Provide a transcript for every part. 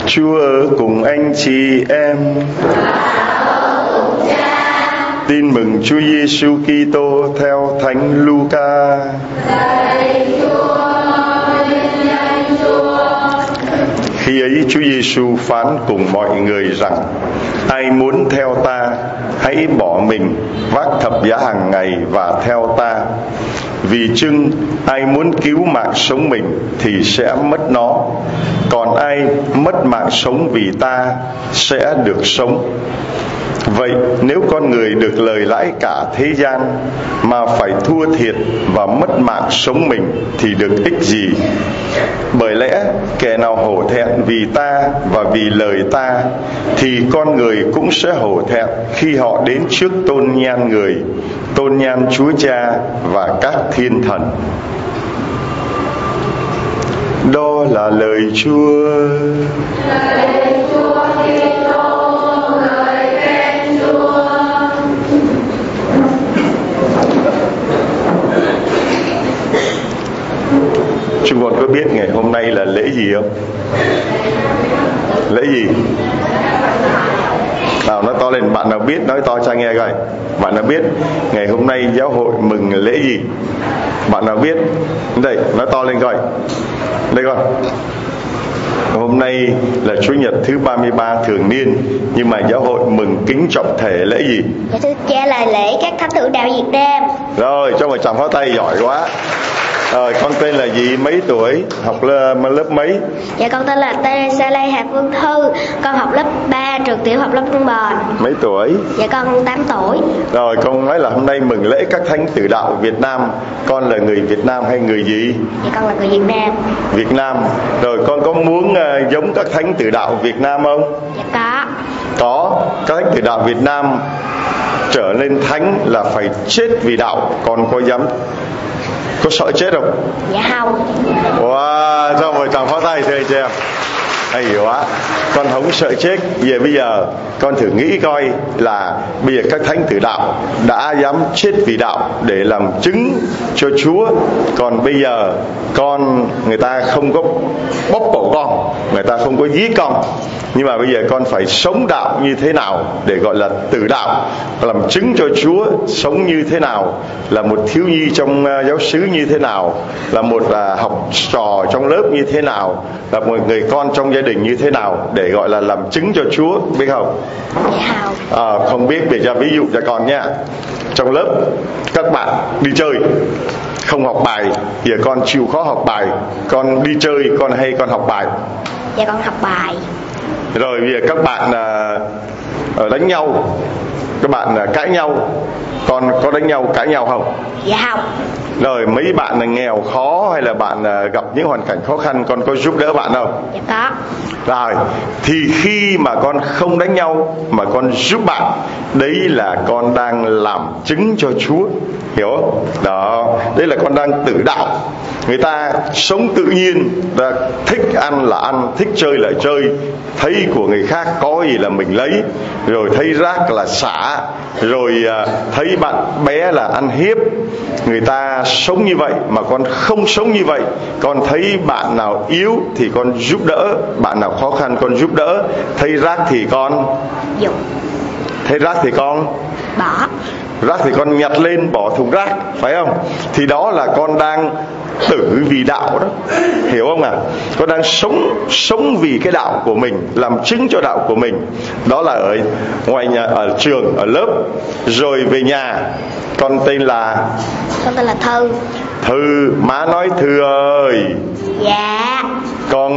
Chúa ở cùng anh chị em. Tin mừng Chúa Giêsu Kitô theo Thánh Luca. Khi ấy Chúa Giêsu phán cùng mọi người rằng: ai muốn theo ta, hãy bỏ mình, vác thập giá hàng ngày và theo ta. Vì chưng ai muốn cứu mạng sống mình thì sẽ mất nó, còn ai mất mạng sống vì ta sẽ được sống. Vậy nếu con người được lời lãi cả thế gian mà phải thua thiệt và mất mạng sống mình thì được ích gì? Bởi lẽ kẻ nào hổ thẹn vì ta và vì lời ta thì con người cũng sẽ hổ thẹn khi họ đến trước tôn nhan người, tôn nhan Chúa Cha và các thiên thần. Đó là lời Chúa. Chúng con có biết ngày hôm nay là lễ gì không? Lễ gì? Nào nói to lên, bạn nào biết nói to cho nghe coi. Bạn nào biết ngày hôm nay giáo hội mừng lễ gì? Bạn nào biết? Đây, nói to lên coi. Đây coi. Hôm nay là Chủ nhật thứ 33 thường niên, nhưng mà giáo hội mừng kính trọng thể lễ gì? Dạ thưa cha, là lễ các thánh tử đạo Việt Nam. Rồi, cho một tràng pháo tay, giỏi quá. Rồi, con tên là gì, mấy tuổi, học lớp mấy? Dạ con tên là Teresa Lê Hà Phương Thư, con học lớp 3 trường tiểu học Long Trung Bòn. Mấy tuổi? Dạ con 8 tuổi. Rồi, con nói là hôm nay mừng lễ các thánh tử đạo Việt Nam. Con là người Việt Nam hay người gì? Dạ con là người Việt Nam. Việt Nam. Rồi con có muốn giống các thánh tử đạo Việt Nam không? Dạ có. Có. Các thánh tử đạo Việt Nam trở nên thánh là phải chết vì đạo. Con có dám, có sợ chết không? Dạ không. Wow, cho một tràng pháo tay thưa anh chị em. Hay quá. Con không sợ chết. Bây giờ con thử nghĩ coi là bây giờ các thánh tử đạo đã dám chết vì đạo để làm chứng cho Chúa. Còn bây giờ người ta không có bóp cổ con, người ta không có giết con, nhưng mà bây giờ con phải sống đạo như thế nào để gọi là tử đạo, làm chứng cho Chúa. Sống như thế nào, là một thiếu nhi trong giáo xứ như thế nào, là một học trò trong lớp như thế nào, là một người con trong gia đình như thế nào để gọi là làm chứng cho Chúa, biết không? Dạ không. Không biết, để cho ví dụ cho con nha. Trong lớp các bạn đi chơi không học bài, giờ con chịu khó học bài, con đi chơi con hay con học bài? Dạ con học bài. Rồi bây giờ các bạn đánh nhau, các bạn cãi nhau, con có đánh nhau cãi nhau không? Dạ không. Rồi mấy bạn là nghèo khó hay là bạn gặp những hoàn cảnh khó khăn, con có giúp đỡ bạn không? Dạ có. Rồi thì khi mà con không đánh nhau mà con giúp bạn, đấy là con đang làm chứng cho Chúa, hiểu không? Đó, đấy là con đang tử đạo. Người ta sống tự nhiên, ta thích ăn là ăn, thích chơi là chơi, thấy của người khác có gì là mình lấy, rồi thấy rác là xả, rồi thấy bạn bé là ăn hiếp. Người ta sống như vậy mà con không sống như vậy. Con thấy bạn nào yếu thì con giúp đỡ, bạn nào khó khăn con giúp đỡ. Thấy rác thì con dùng, thấy rác thì con bỏ, rác thì con nhặt lên bỏ thùng rác, phải không? Thì đó là con đang tử vì đạo đó, hiểu không ạ? Con đang sống vì cái đạo của mình, làm chứng cho đạo của mình. Đó là ở ngoài nhà, ở trường, ở lớp. Rồi về nhà, con tên là Thư. Thư. Má nói Thư ơi. Dạ. Con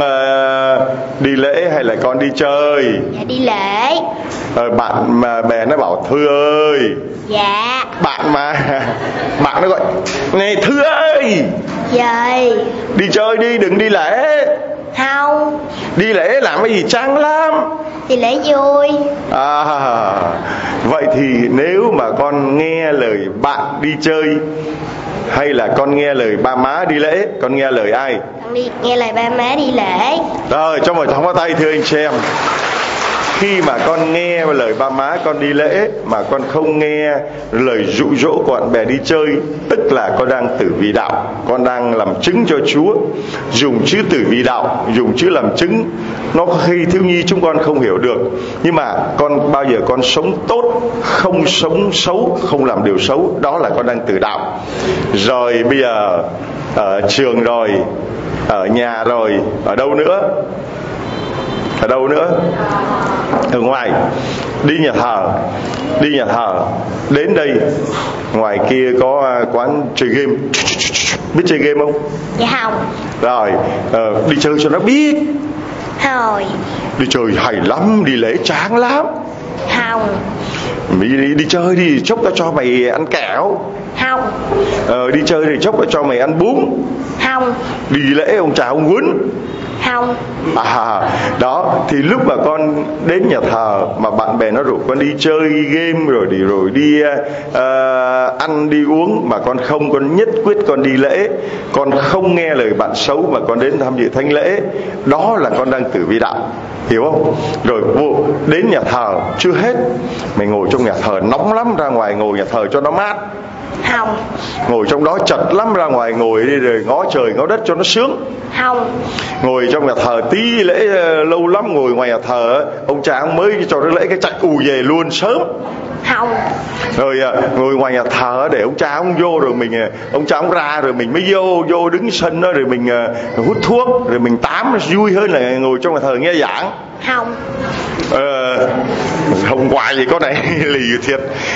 đi lễ hay là con đi chơi? Dạ đi lễ. Bạn mà bè nó bảo Thư ơi. Dạ. Bạn nó gọi này Thư ơi. Dời. Đi chơi đi, đừng đi lễ. Không. Đi lễ làm cái gì chán lắm. Đi lễ vui. Vậy thì nếu mà con nghe lời bạn đi chơi hay là con nghe lời ba má đi lễ, con nghe lời ai? Con nghe lời ba má đi lễ. Rồi, cho một tràng pháo tay thưa anh chị em. Khi mà con nghe lời ba má con đi lễ mà con không nghe lời dụ dỗ của bạn bè đi chơi, tức là con đang tử vì đạo, con đang làm chứng cho Chúa. Dùng chữ tử vì đạo, dùng chữ làm chứng Nó khi thiếu nhi chúng con không hiểu được, nhưng mà con bao giờ con sống tốt, không sống xấu, không làm điều xấu, đó là con đang tự đạo. Rồi bây giờ ở trường rồi, ở nhà rồi, ở đâu nữa? Ở đâu nữa? Ở ngoài. Đi nhà thờ, đến đây, ngoài kia có quán chơi game. Biết chơi game không? Dạ không. Rồi đi chơi cho nó biết. Thôi. Đi chơi hay lắm, đi lễ chán lắm. Không. Đi chơi đi, chốc tao cho mày ăn kẹo. Không. Đi chơi thì chốc tao cho mày ăn bún. Không. Đi lễ ông chào ông quýnh. Không. Đó thì lúc mà con đến nhà thờ mà bạn bè nó rủ con đi chơi game rồi đi ăn đi uống, mà con nhất quyết con đi lễ, con không nghe lời bạn xấu mà con đến tham dự thánh lễ, đó là con đang tử vi đạo, hiểu không? Rồi đến nhà thờ chưa hết, mày ngồi trong nhà thờ nóng lắm, ra ngoài ngồi nhà thờ cho nó mát. Không. Ngồi trong đó chật lắm, ra ngoài ngồi đi rồi ngó trời ngó đất cho nó sướng. Không. Ngồi trong nhà thờ tí lễ lâu lắm, ngồi ngoài nhà thờ ông cha ông mới cho nó lễ cái chạy về luôn sớm. Không. Rồi ngồi ngoài nhà thờ để ông cha ông vô, rồi mình ông cha ông ra rồi mình mới vô đứng sân đó, rồi mình hút thuốc, rồi mình tám, vui hơn là ngồi trong nhà thờ nghe giảng. Không. Hôm qua gì có này lì thiệt.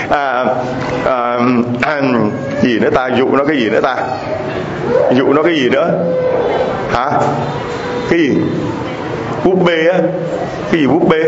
Gì nữa ta, dụ nó cái gì nữa ta, dụ nó cái gì nữa hả? Cái gì? Búp bê á? Cái gì búp bê?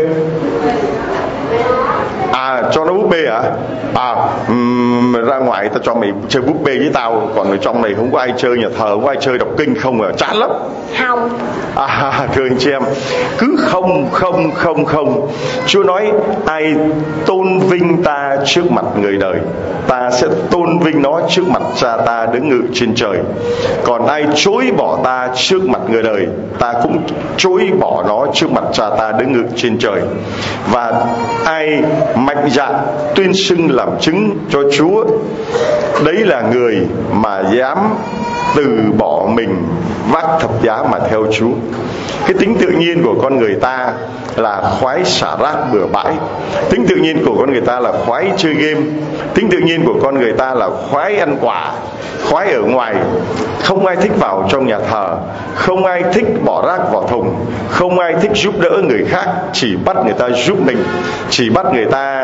Cho nó búp bê hả? Ra ngoài tao cho mày chơi búp bê với tao, còn ở trong này không có ai chơi nhà thờ, không có ai chơi đọc kinh không à, chán lắm. Không. Thưa anh chị em, cứ không. Chúa nói ai tôn vinh ta trước mặt người đời, ta sẽ tôn vinh nó trước mặt Cha ta đứng ngự trên trời. Còn ai chối bỏ ta trước mặt người đời, ta cũng chối bỏ nó trước mặt Cha ta đứng ngự trên trời. Và ai mạnh dạn tuyên xưng làm chứng cho Chúa, đấy là người mà dám từ bỏ mình, vác thập giá mà theo Chúa. Cái tính tự nhiên của con người ta là khoái xả rác bừa bãi, tính tự nhiên của con người ta là khoái chơi game, tính tự nhiên của con người ta là khoái ăn quả, khoái ở ngoài. Không ai thích vào trong nhà thờ, không ai thích bỏ rác vào thùng, không ai thích giúp đỡ người khác, chỉ bắt người ta giúp mình, chỉ bắt người ta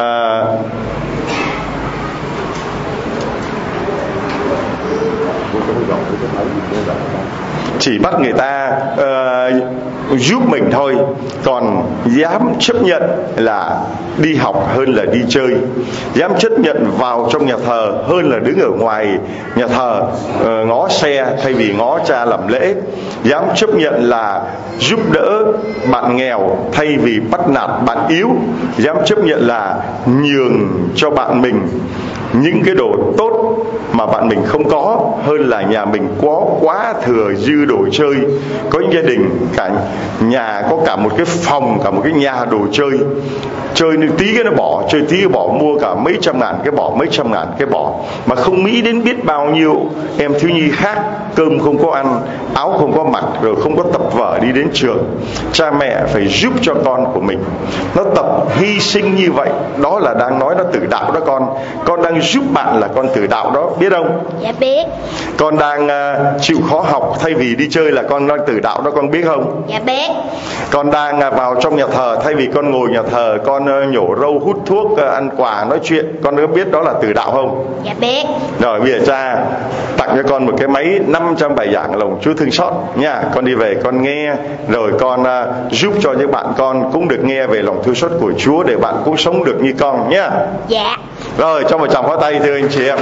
giúp mình thôi. Còn dám chấp nhận là đi học hơn là đi chơi, dám chấp nhận vào trong nhà thờ hơn là đứng ở ngoài nhà thờ ngó xe thay vì ngó Cha làm lễ, dám chấp nhận là giúp đỡ bạn nghèo thay vì bắt nạt bạn yếu, dám chấp nhận là nhường cho bạn mình những cái đồ tốt mà bạn mình không có, hơn là nhà mình có quá thừa dư đồ chơi. Có những gia đình cả nhà có cả một cái phòng, cả một cái nhà đồ chơi, chơi tí cái nó bỏ, chơi tí cái bỏ, mua cả mấy trăm ngàn cái bỏ, mấy trăm ngàn cái bỏ, mà không nghĩ đến biết bao nhiêu em thiếu nhi khác cơm không có ăn, áo không có mặc, rồi không có tập vở đi đến trường. Cha mẹ phải giúp cho con của mình nó tập hy sinh như vậy, đó là đang nói nó tử đạo đó con. Con đang giúp bạn là con tử đạo đó, biết không? Dạ biết. Con đang chịu khó học thay vì đi chơi là con đang tử đạo đó, con biết không? Dạ biết. Con đang vào trong nhà thờ thay vì con ngồi nhà thờ con nhổ râu, hút thuốc, ăn quà, nói chuyện, con có biết đó là tử đạo không? Dạ biết. Rồi bây giờ cha tặng cho con một cái máy 500 bài giảng lòng Chúa thương xót nha. Con đi về con nghe, rồi con giúp cho những bạn con cũng được nghe về lòng thương xót của Chúa, để bạn cũng sống được như con nhá. Dạ. Rồi cho một tràng pháo tay thưa anh chị em.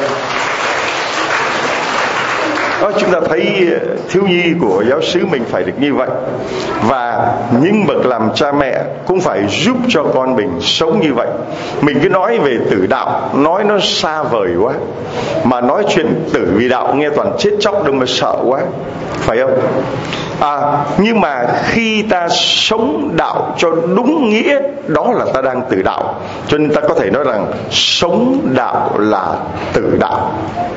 Đó, chúng ta thấy thiếu nhi của giáo xứ mình phải được như vậy. Và những bậc làm cha mẹ cũng phải giúp cho con mình sống như vậy. Mình cứ nói về tử đạo, nói nó xa vời quá, mà nói chuyện tử vì đạo nghe toàn chết chóc đâu mà sợ quá, phải không? Nhưng mà khi ta sống đạo cho đúng nghĩa, đó là ta đang tử đạo. Cho nên ta có thể nói rằng sống đạo là tử đạo.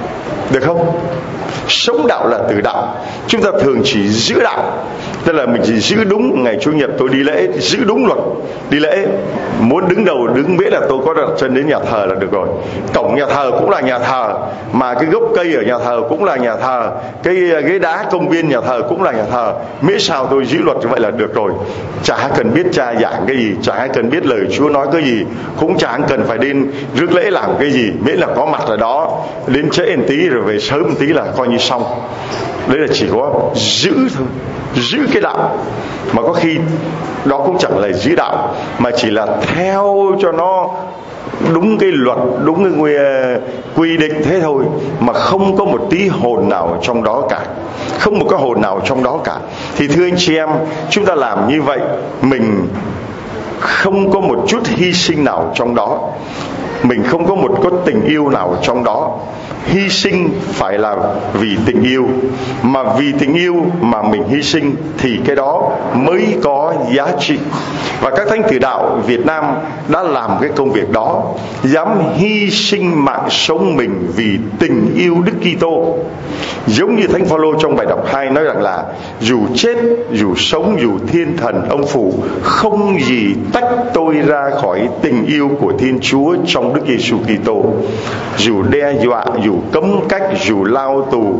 được không? Sống đạo là từ đạo. Chúng ta thường chỉ giữ đạo, tức là mình chỉ giữ đúng ngày Chủ nhật tôi đi lễ, giữ đúng luật đi lễ. Muốn đứng đầu đứng miễn là tôi có đặt chân đến nhà thờ là được rồi. Cổng nhà thờ cũng là nhà thờ, mà cái gốc cây ở nhà thờ cũng là nhà thờ, cái ghế đá công viên nhà thờ cũng là nhà thờ. Miễn sao tôi giữ luật như vậy là được rồi. Chả cần biết cha giảng cái gì, chả cần biết lời Chúa nói cái gì, cũng chẳng cần phải đến rước lễ làm cái gì, miễn là có mặt ở đó, đến trễ một tí rồi về sớm một tí là coi như xong. Đấy là chỉ có giữ thôi, giữ cái đạo. Mà có khi đó cũng chẳng là giữ đạo, mà chỉ là theo cho nó đúng cái luật, đúng cái quy định thế thôi, mà không có một tí hồn nào trong đó cả, không một cái hồn nào trong đó cả. Thì thưa anh chị em, chúng ta làm như vậy, mình không có một chút hy sinh nào trong đó, mình không có một có tình yêu nào trong đó. Hy sinh phải là vì tình yêu, mà vì tình yêu mà mình hy sinh thì cái đó mới có giá trị. Và các thánh tử đạo Việt Nam đã làm cái công việc đó, dám hy sinh mạng sống mình vì tình yêu Đức Kitô. Giống như Thánh Phaolô trong bài đọc 2 nói rằng là dù chết, dù sống, dù thiên thần ông phụ, không gì tách tôi ra khỏi tình yêu của Thiên Chúa trong Đức Giêsu Kitô. Dù đe dọa, dù cấm cách, dù lao tù,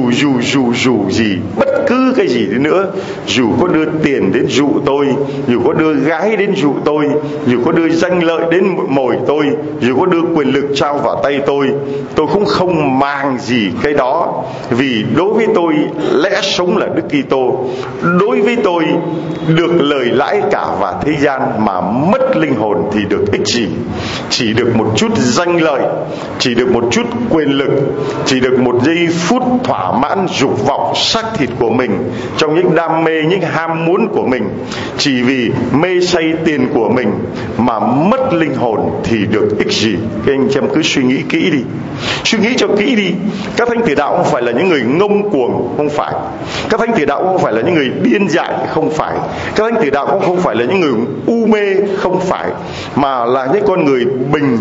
dù gì, bất cứ cái gì đi nữa, dù có đưa tiền đến dụ tôi, dù có đưa gái đến dụ tôi, dù có đưa danh lợi đến mồi tôi, dù có đưa quyền lực trao vào tay tôi cũng không mang gì cái đó. Vì đối với tôi, lẽ sống là Đức Kitô. Đối với tôi, được lời lãi cả và thế gian mà mất linh hồn thì được ích gì? Chỉ được một chút danh lợi, chỉ được một chút quyền lực, chỉ được một giây phút thỏa mãn dục vọng xác thịt của mình, trong những đam mê, những ham muốn của mình, chỉ vì mê say tiền của mình mà mất linh hồn thì được ích gì? Các anh chị em cứ suy nghĩ kỹ đi, suy nghĩ cho kỹ đi. Các thánh tử đạo không phải là những người ngông cuồng, không phải. Các thánh tử đạo không phải là những người điên dại, không phải. Các thánh tử đạo cũng không phải là những người u mê, không phải, mà là những con người bình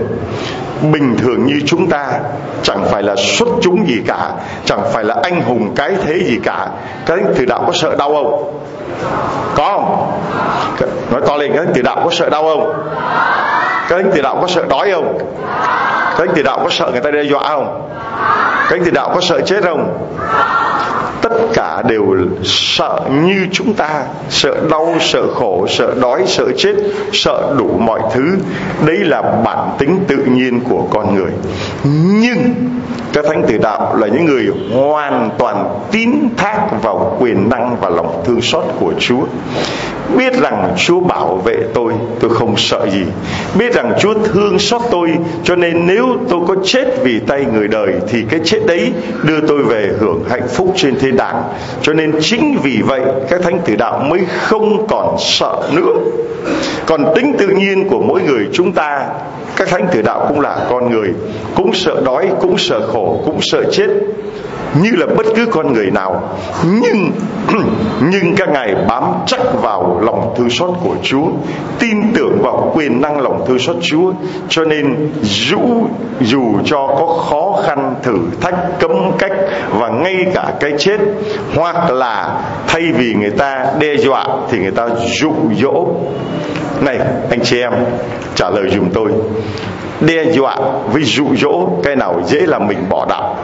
thường như chúng ta, chẳng phải là xuất chúng gì cả, chẳng phải là anh hùng cái thế gì cả. Các thánh tử đạo có sợ đau không? Có không? Nói to lên, các thánh tử đạo có sợ đau không? Các thánh tử đạo có sợ đói không? Các thánh tử đạo có sợ người ta đe dọa không? Các thánh tử đạo có sợ chết không? Tất cả đều sợ như chúng ta, sợ đau, sợ khổ, sợ đói, sợ chết, sợ đủ mọi thứ. Đấy là bản tính tự nhiên của con người. Nhưng các thánh tử đạo là những người hoàn toàn tín thác vào quyền năng và lòng thương xót của Chúa. Biết rằng Chúa bảo vệ tôi không sợ gì. Biết rằng Chúa thương xót tôi, cho nên nếu tôi có chết vì tay người đời thì cái chết đấy đưa tôi về hưởng hạnh phúc trên thiên đàng. Cho nên chính vì vậy các thánh tử đạo mới không còn sợ nữa. Còn tính tự nhiên của mỗi người chúng ta, các thánh tử đạo cũng là con người, cũng sợ đói, cũng sợ khổ, cũng sợ chết như là bất cứ con người nào. Nhưng các ngài bám chắc vào lòng thương xót của Chúa, tin tưởng vào quyền năng lòng thương xót Chúa. Cho nên dù cho có khó khăn, thử thách, cấm cách và ngay cả cái chết, hoặc là thay vì người ta đe dọa thì người ta dụ dỗ. Này anh chị em, trả lời giùm tôi, đe dọa với dụ dỗ, cái nào dễ làm mình bỏ đạo?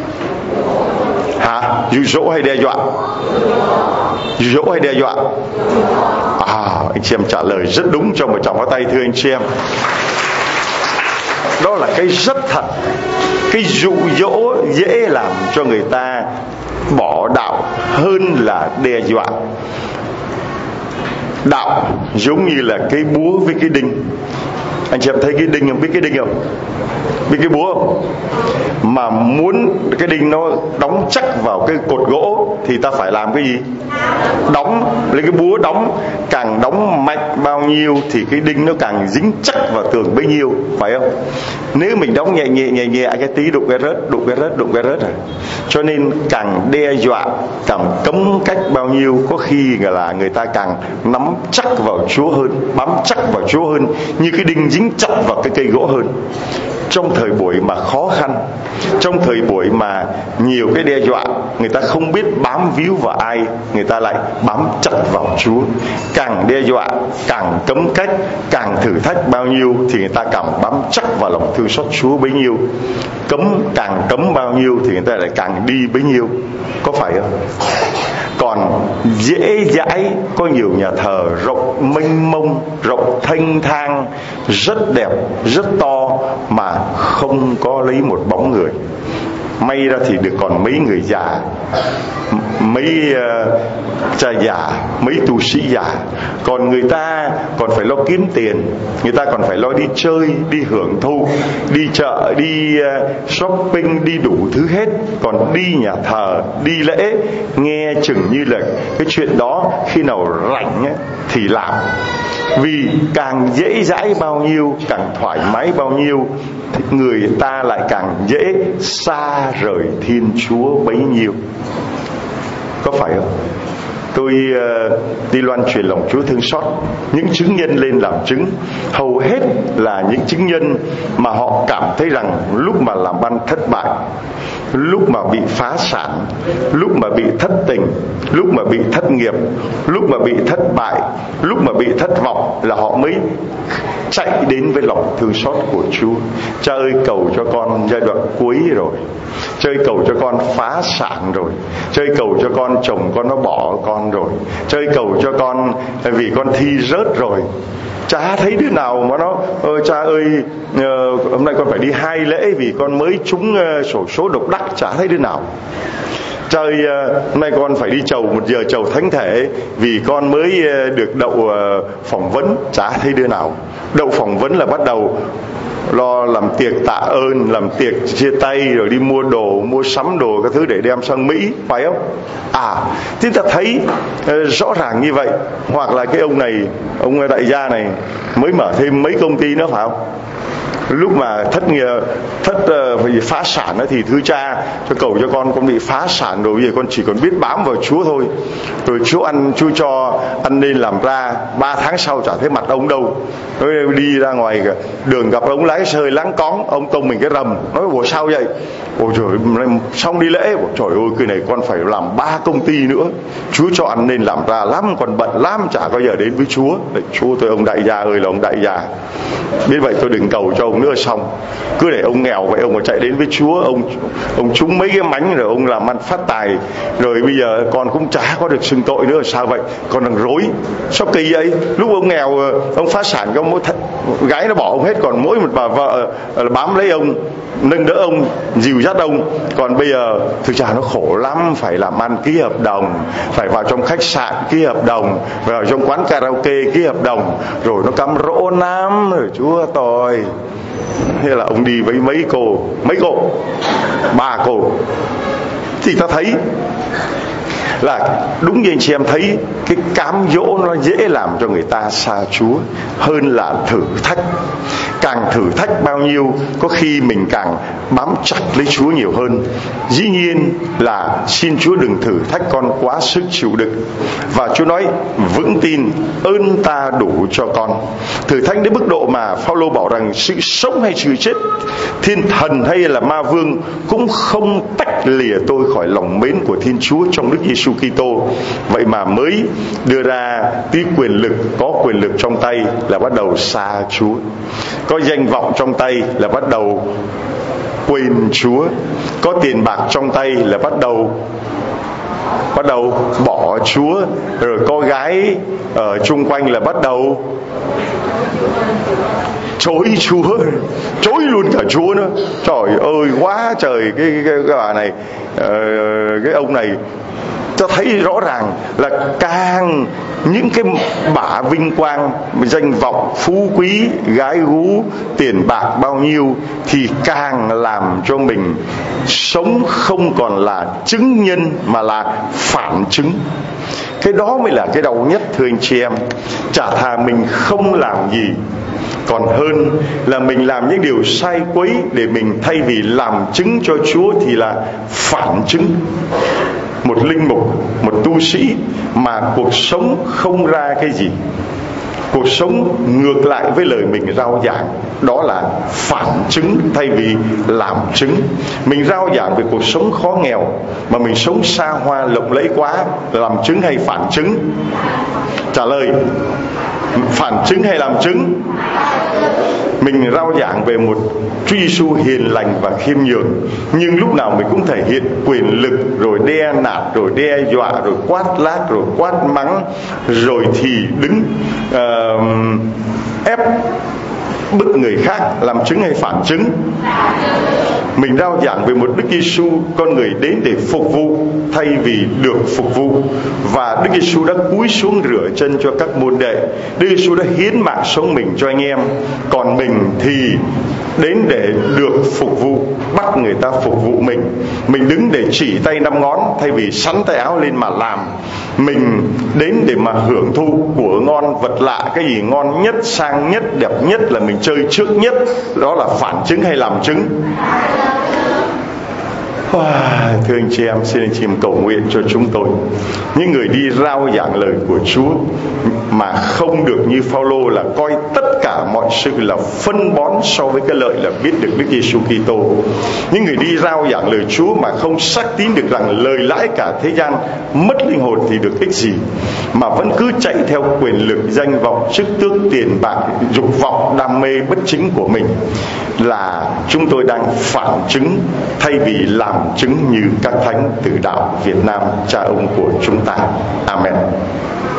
Hả? Dụ dỗ hay đe dọa? Dụ dỗ hay đe dọa? Anh chị em trả lời rất đúng, cho một tràng pháo tay thưa anh chị em. Đó là cái rất thật. Cái dụ dỗ dễ làm cho người ta bỏ đạo hơn là đe dọa. Đạo giống như là cái búa với cái đinh. Anh chị em thấy cái đinh không? Biết cái đinh không? Biết cái búa không? Mà muốn cái đinh nó đóng chắc vào cái cột gỗ thì ta phải làm cái gì? Đóng, lấy cái búa đóng. Càng đóng mạnh bao nhiêu thì cái đinh nó càng dính chắc vào tường bấy nhiêu, phải không? Nếu mình đóng nhẹ nhẹ cái tí đụng cái rớt rồi. Cho nên càng đe dọa, càng cấm cách bao nhiêu, có khi là người ta càng nắm chắc vào Chúa hơn, bám chắc vào Chúa hơn, như cái đinh dính chặt vào cái cây gỗ hơn. trong thời buổi mà khó khăn, trong thời buổi mà nhiều cái đe dọa, người ta không biết bám víu vào ai, người ta lại bám chặt vào Chúa. Càng đe dọa, càng cấm cách, càng thử thách bao nhiêu thì người ta càng bám chắc vào lòng thương xót Chúa bấy nhiêu. Càng cấm bao nhiêu thì người ta lại càng đi bấy nhiêu. Có phải không? Còn dễ dãi, có nhiều nhà thờ rộng mênh mông, rộng thênh thang, rất đẹp, rất to, mà không có lấy một bóng người. May ra thì được còn mấy người già, mấy cha già, mấy tu sĩ già. Còn người ta còn phải lo kiếm tiền, người ta còn phải lo đi chơi, đi hưởng thụ, đi chợ, đi shopping, đi đủ thứ hết. Còn đi nhà thờ, đi lễ, nghe chừng như là cái chuyện đó khi nào rảnh ấy, thì làm. Vì càng dễ dãi bao nhiêu, càng thoải mái bao nhiêu, thì người ta lại càng dễ xa rời Thiên Chúa bấy nhiêu. Có phải không? Tôi đi loan truyền lòng Chúa thương xót, những chứng nhân lên làm chứng, hầu hết là những chứng nhân mà họ cảm thấy rằng lúc mà làm ăn thất bại, lúc mà bị phá sản, lúc mà bị thất tình, lúc mà bị thất nghiệp, lúc mà bị thất bại, lúc mà bị thất vọng, là họ mới chạy đến với lòng thương xót của Chúa. Cha ơi, cầu cho con giai đoạn cuối rồi, Cha ơi, cầu cho con phá sản rồi, Cha ơi, cầu cho con chồng con nó bỏ con rồi, Cha ơi, cầu cho con vì con thi rớt rồi. Chả thấy đứa nào mà nó cha ơi, hôm nay con phải đi 2 lễ vì con mới trúng xổ số độc đắc. Chả thấy đứa nào. Cha ơi, hôm nay con phải đi chầu 1 giờ chầu thánh thể vì con mới được đậu phỏng vấn. Chả thấy đứa nào. Đậu phỏng vấn là bắt đầu lo làm tiệc tạ ơn, làm tiệc chia tay, rồi đi mua đồ, mua sắm đồ các thứ để đem sang Mỹ, phải không? Chúng ta thấy rõ ràng như vậy. Hoặc là cái ông này, ông đại gia này mới mở thêm mấy công ty nữa, phải không? Lúc mà phá sản đó thì thưa cha, cho cầu cho con bị phá sản rồi, bây giờ con chỉ còn biết bám vào Chúa thôi. Rồi Chúa cho ăn nên làm ra, 3 tháng sau chả thấy mặt ông đâu. Rồi đi ra ngoài đường gặp ông lái xe hơi láng cóng, ông tông mình cái rầm, nói bộ sao vậy? Ôi trời, xong đi lễ, trời ơi cái này con phải làm 3 công ty nữa. Chúa cho ăn nên làm ra lắm, còn bận lắm, chả có giờ đến với Chúa. Đấy, Chúa tôi ông đại gia ơi là ông đại gia. Biết vậy tôi đừng cầu cho ông nữa xong. Cứ để ông nghèo vậy, ông mà chạy đến với Chúa, ông trúng mấy cái mánh rồi ông làm ăn phát tài, rồi bây giờ con cũng chả có được xưng tội nữa. Sao vậy? Con đang rối. Sao kỳ vậy? Lúc ông nghèo, ông phá sản, có mỗi gái nó bỏ ông hết, còn mỗi một bà vợ bám lấy ông, nâng đỡ ông, dìu dắt ông. Còn bây giờ thực ra nó khổ lắm, phải làm ăn ký hợp đồng, phải vào trong khách sạn ký hợp đồng, vào trong quán karaoke ký hợp đồng, rồi nó cám rỗ lắm. Rồi Chúa tôi. Thế là ông đi với mấy cô, 3 cô. Thì ta thấy là đúng như anh chị em thấy, cái cám dỗ nó dễ làm cho người ta xa Chúa hơn là thử thách. Càng thử thách bao nhiêu, có khi mình càng bám chặt lấy Chúa nhiều hơn. Dĩ nhiên là xin Chúa đừng thử thách con quá sức chịu đựng. Và Chúa nói vững tin, ơn ta đủ cho con. Thử thách đến mức độ mà Phaolô bảo rằng sự sống hay sự chết, thiên thần hay là ma vương cũng không tách lìa tôi khỏi lòng mến của Thiên Chúa trong Đức Giêsu Kitô. Vậy mà mới đưa ra tí quyền lực, có quyền lực trong tay là bắt đầu xa Chúa, có danh vọng trong tay là bắt đầu quên Chúa, có tiền bạc trong tay là bắt đầu bỏ Chúa, rồi có gái ở chung quanh là bắt đầu chối Chúa, chối luôn cả Chúa nữa. Trời ơi quá trời, cái bà này, cái ông này, cho thấy rõ ràng là càng những cái bả vinh quang, danh vọng, phú quý, gái gú, tiền bạc bao nhiêu thì càng làm cho mình sống không còn là chứng nhân mà là phản chứng. Cái đó mới là cái đau nhất, thưa anh chị em. Chả thà mình không làm gì còn hơn là mình làm những điều sai quấy để mình thay vì làm chứng cho Chúa thì là phản chứng. Một linh mục, một tu sĩ mà cuộc sống không ra cái gì, cuộc sống ngược lại với lời mình rao giảng, đó là phản chứng thay vì làm chứng. Mình rao giảng về cuộc sống khó nghèo mà mình sống xa hoa lộng lẫy quá, làm chứng hay phản chứng? Trả lời: phản chứng hay làm chứng? Mình rao giảng về một Chúa Giêsu hiền lành và khiêm nhường, nhưng lúc nào mình cũng thể hiện quyền lực, rồi đe nạt, rồi đe dọa, rồi quát lác, rồi quát mắng, rồi thì đứng ép bức người khác, làm chứng hay phản chứng? Mình rao giảng về một Đức Giêsu con người đến để phục vụ thay vì được phục vụ, và Đức Giêsu đã cúi xuống rửa chân cho các môn đệ. Đức Giêsu đã hiến mạng sống mình cho anh em, còn mình thì đến để được phục vụ, bắt người ta phục vụ mình. Mình đứng để chỉ tay năm ngón thay vì sắn tay áo lên mà làm. Mình đến để mà hưởng thụ của ngon vật lạ, cái gì ngon nhất, sang nhất, đẹp nhất là mình chơi trước nhất. Đó là phản chứng hay làm chứng? Thưa anh chị em, xin anh chị em cầu nguyện cho chúng tôi, những người đi rao giảng lời của Chúa mà không được như Phao-lô là coi tất cả mọi sự là phân bón so với cái lợi là biết được Đức Giêsu Kitô. Những người đi rao giảng lời Chúa mà không xác tín được rằng lời lãi cả thế gian mất linh hồn thì được ích gì, mà vẫn cứ chạy theo quyền lực, danh vọng, chức tước, tiền bạc, dục vọng, đam mê bất chính của mình, là chúng tôi đang phản chứng thay vì làm chứng như các thánh tử đạo Việt Nam cha ông của chúng ta. Amen.